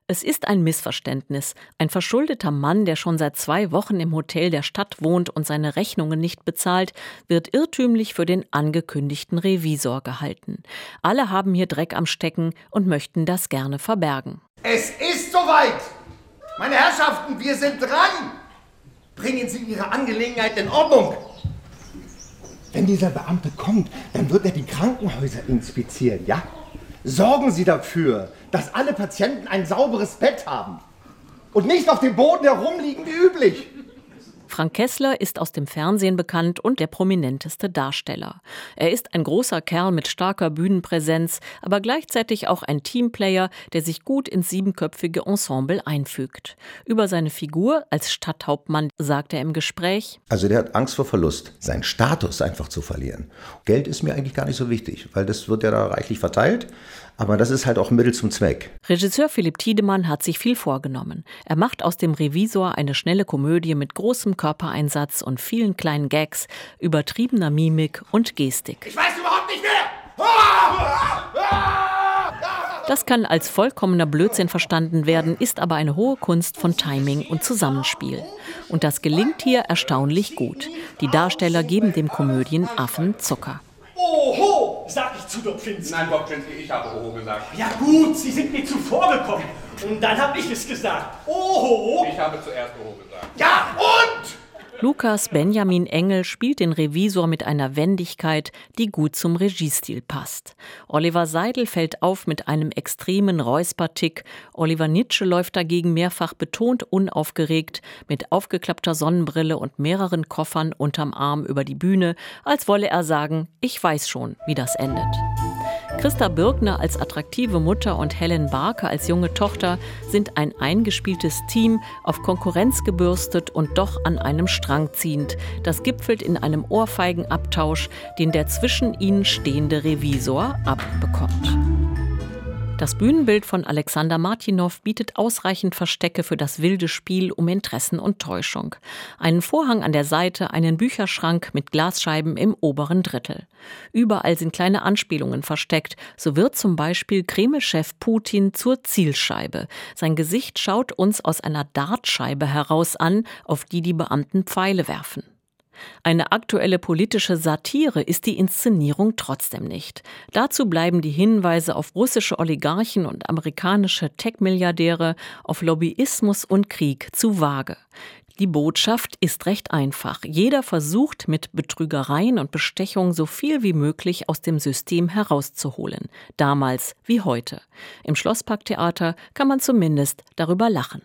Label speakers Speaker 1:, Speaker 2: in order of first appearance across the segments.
Speaker 1: Es ist ein Missverständnis. Ein verschuldeter Mann, der schon seit 2 Wochen im Hotel der Stadt wohnt und seine Rechnungen nicht bezahlt, wird irrtümlich für den angekündigten Revisor gehalten. Alle haben hier Dreck am Stecken und möchten das gerne verbergen.
Speaker 2: Es ist soweit! Meine Herrschaften, wir sind dran! Bringen Sie Ihre Angelegenheit in Ordnung! Wenn dieser Beamte kommt, dann wird er die Krankenhäuser inspizieren, ja? Sorgen Sie dafür, dass alle Patienten ein sauberes Bett haben und nicht auf dem Boden herumliegen wie üblich.
Speaker 1: Frank Kessler ist aus dem Fernsehen bekannt und der prominenteste Darsteller. Er ist ein großer Kerl mit starker Bühnenpräsenz, aber gleichzeitig auch ein Teamplayer, der sich gut ins 7-köpfige Ensemble einfügt. Über seine Figur als Stadthauptmann sagt er im Gespräch:
Speaker 3: Also der hat Angst vor Verlust, seinen Status einfach zu verlieren. Geld ist mir eigentlich gar nicht so wichtig, weil das wird ja da reichlich verteilt. Aber das ist halt auch ein Mittel zum Zweck.
Speaker 1: Regisseur Philipp Tiedemann hat sich viel vorgenommen. Er macht aus dem Revisor eine schnelle Komödie mit großem Körpereinsatz und vielen kleinen Gags, übertriebener Mimik und Gestik.
Speaker 2: Ich weiß überhaupt nicht mehr!
Speaker 1: Das kann als vollkommener Blödsinn verstanden werden, ist aber eine hohe Kunst von Timing und Zusammenspiel. Und das gelingt hier erstaunlich gut. Die Darsteller geben dem Komödienaffen Zucker.
Speaker 4: Oho, sag ich zu Dobczynski.
Speaker 5: Nein, Dobczynski, ich habe Oho gesagt.
Speaker 4: Ja gut, Sie sind mir zuvor gekommen. Und dann habe ich es gesagt. Oho.
Speaker 5: Ich habe zuerst Oho gesagt.
Speaker 2: Ja, und?
Speaker 1: Lukas Benjamin Engel spielt den Revisor mit einer Wendigkeit, die gut zum Regiestil passt. Oliver Seidel fällt auf mit einem extremen Räuspertick. Oliver Nitsche läuft dagegen mehrfach betont unaufgeregt, mit aufgeklappter Sonnenbrille und mehreren Koffern unterm Arm über die Bühne, als wolle er sagen: Ich weiß schon, wie das endet. Christa Birkner als attraktive Mutter und Helen Barker als junge Tochter sind ein eingespieltes Team, auf Konkurrenz gebürstet und doch an einem Strang ziehend. Das gipfelt in einem Ohrfeigenabtausch, den der zwischen ihnen stehende Revisor abbekommt. Das Bühnenbild von Alexander Martinow bietet ausreichend Verstecke für das wilde Spiel um Interessen und Täuschung. Einen Vorhang an der Seite, einen Bücherschrank mit Glasscheiben im oberen Drittel. Überall sind kleine Anspielungen versteckt. So wird zum Beispiel Kreml-Chef Putin zur Zielscheibe. Sein Gesicht schaut uns aus einer Dartscheibe heraus an, auf die die Beamten Pfeile werfen. Eine aktuelle politische Satire ist die Inszenierung trotzdem nicht. Dazu bleiben die Hinweise auf russische Oligarchen und amerikanische Tech-Milliardäre, auf Lobbyismus und Krieg zu vage. Die Botschaft ist recht einfach. Jeder versucht mit Betrügereien und Bestechung so viel wie möglich aus dem System herauszuholen. Damals wie heute. Im Schlossparktheater kann man zumindest darüber lachen.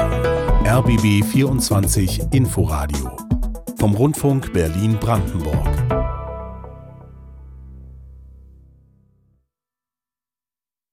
Speaker 6: RBB 24 Inforadio vom Rundfunk Berlin-Brandenburg.